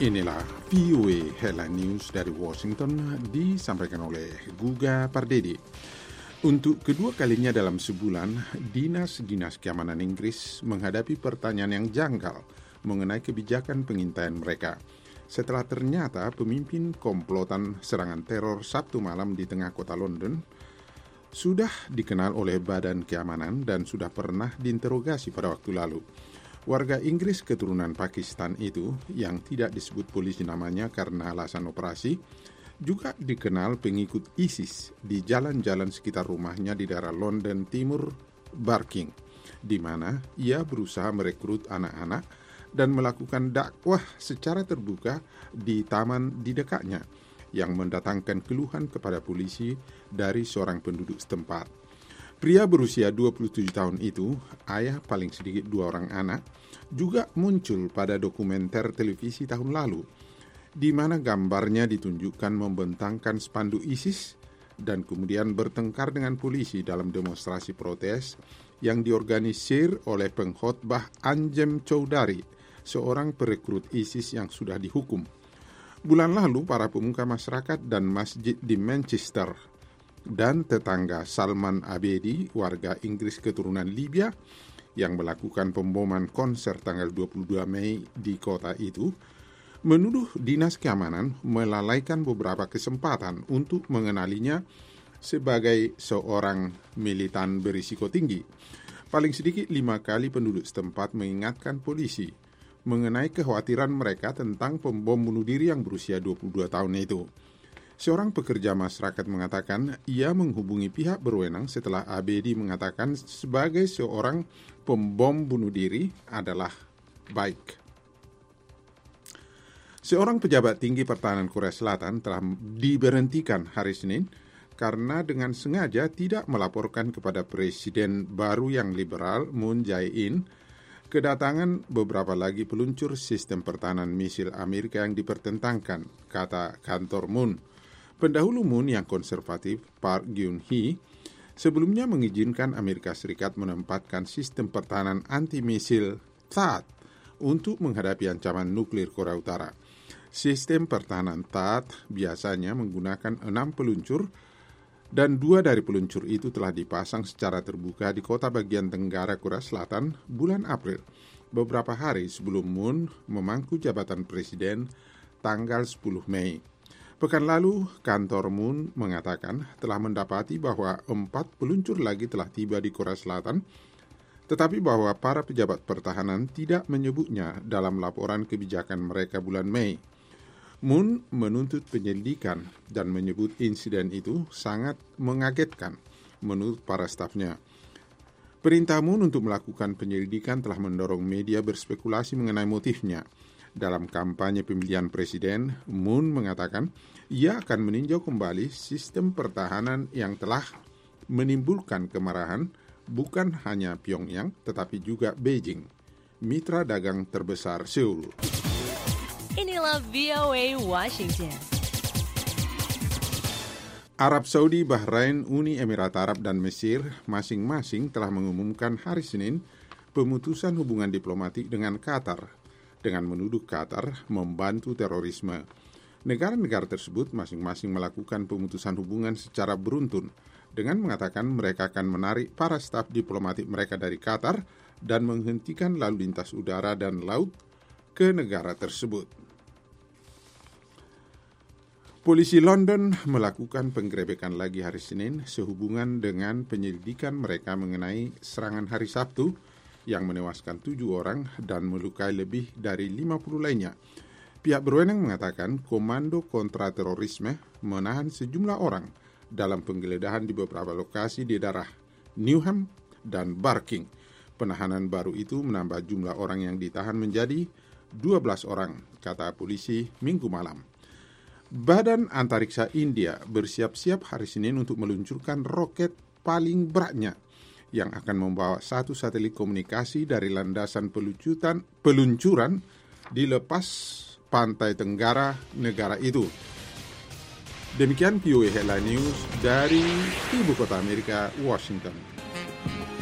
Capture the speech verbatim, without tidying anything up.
Inilah V O A Headline News dari Washington disampaikan oleh Guga Pardede. Untuk kedua kalinya dalam sebulan, dinas-dinas keamanan Inggris menghadapi pertanyaan yang janggal mengenai kebijakan pengintaian mereka. Setelah ternyata pemimpin komplotan serangan teror Sabtu malam di tengah kota London sudah dikenal oleh Badan Keamanan dan sudah pernah diinterogasi pada waktu lalu. Warga Inggris keturunan Pakistan itu, yang tidak disebut polisi namanya karena alasan operasi, juga dikenal pengikut ISIS di jalan-jalan sekitar rumahnya di daerah London Timur, Barking, di mana ia berusaha merekrut anak-anak dan melakukan dakwah secara terbuka di taman di dekatnya, yang mendatangkan keluhan kepada polisi dari seorang penduduk setempat. Pria berusia dua puluh tujuh tahun itu, ayah paling sedikit dua orang anak, juga muncul pada dokumenter televisi tahun lalu, di mana gambarnya ditunjukkan membentangkan spanduk ISIS dan kemudian bertengkar dengan polisi dalam demonstrasi protes yang diorganisir oleh pengkhotbah Anjem Choudary, seorang perekrut ISIS yang sudah dihukum. Bulan lalu, para pemuka masyarakat dan masjid di Manchester dan tetangga Salman Abedi, warga Inggris keturunan Libya, yang melakukan pemboman konser tanggal dua puluh dua Mei di kota itu, menuduh dinas keamanan melalaikan beberapa kesempatan untuk mengenalinya sebagai seorang militan berisiko tinggi. Paling sedikit lima kali penduduk setempat mengingatkan polisi mengenai kekhawatiran mereka tentang pembom bunuh diri yang berusia dua puluh dua tahun itu. Seorang pekerja masyarakat mengatakan ia menghubungi pihak berwenang setelah Abedi mengatakan sebagai seorang pembom bunuh diri adalah baik. Seorang pejabat tinggi pertahanan Korea Selatan telah diberhentikan hari Senin karena dengan sengaja tidak melaporkan kepada Presiden baru yang liberal Moon Jae-in kedatangan beberapa lagi peluncur sistem pertahanan misil Amerika yang dipertentangkan, kata kantor Moon. Pendahulu Moon yang konservatif, Park Geun-hye, sebelumnya mengizinkan Amerika Serikat menempatkan sistem pertahanan anti-misil T H A A D untuk menghadapi ancaman nuklir Korea Utara. Sistem pertahanan T H A A D biasanya menggunakan enam peluncur dan dua dari peluncur itu telah dipasang secara terbuka di kota bagian tenggara Korea Selatan bulan April, beberapa hari sebelum Moon memangku jabatan presiden tanggal sepuluh Mei. Pekan lalu, kantor Moon mengatakan telah mendapati bahwa empat peluncur lagi telah tiba di Korea Selatan, tetapi bahwa para pejabat pertahanan tidak menyebutnya dalam laporan kebijakan mereka bulan Mei. Moon menuntut penyelidikan dan menyebut insiden itu sangat mengagetkan menurut para stafnya. Perintah Moon untuk melakukan penyelidikan telah mendorong media berspekulasi mengenai motifnya. Dalam kampanye pemilihan presiden, Moon mengatakan ia akan meninjau kembali sistem pertahanan yang telah menimbulkan kemarahan bukan hanya Pyongyang tetapi juga Beijing, mitra dagang terbesar Seoul. Inilah V O A Washington. Arab Saudi, Bahrain, Uni Emirat Arab, dan Mesir masing-masing telah mengumumkan hari Senin pemutusan hubungan diplomatik dengan Qatar dengan menuduh Qatar membantu terorisme. Negara-negara tersebut masing-masing melakukan pemutusan hubungan secara beruntun dengan mengatakan mereka akan menarik para staf diplomatik mereka dari Qatar dan menghentikan lalu lintas udara dan laut ke negara tersebut. Polisi London melakukan penggerebekan lagi hari Senin sehubungan dengan penyelidikan mereka mengenai serangan hari Sabtu yang menewaskan tujuh orang dan melukai lebih dari lima puluh lainnya. Pihak berwenang mengatakan Komando Kontraterorisme menahan sejumlah orang dalam penggeledahan di beberapa lokasi di daerah Newham dan Barking. Penahanan baru itu menambah jumlah orang yang ditahan menjadi dua belas orang, kata polisi Minggu malam. Badan Antariksa India bersiap-siap hari Senin untuk meluncurkan roket paling beratnya yang akan membawa satu satelit komunikasi dari landasan peluncuran, peluncuran di lepas pantai tenggara negara itu. Demikian V O A Headline News dari Ibu Kota Amerika, Washington.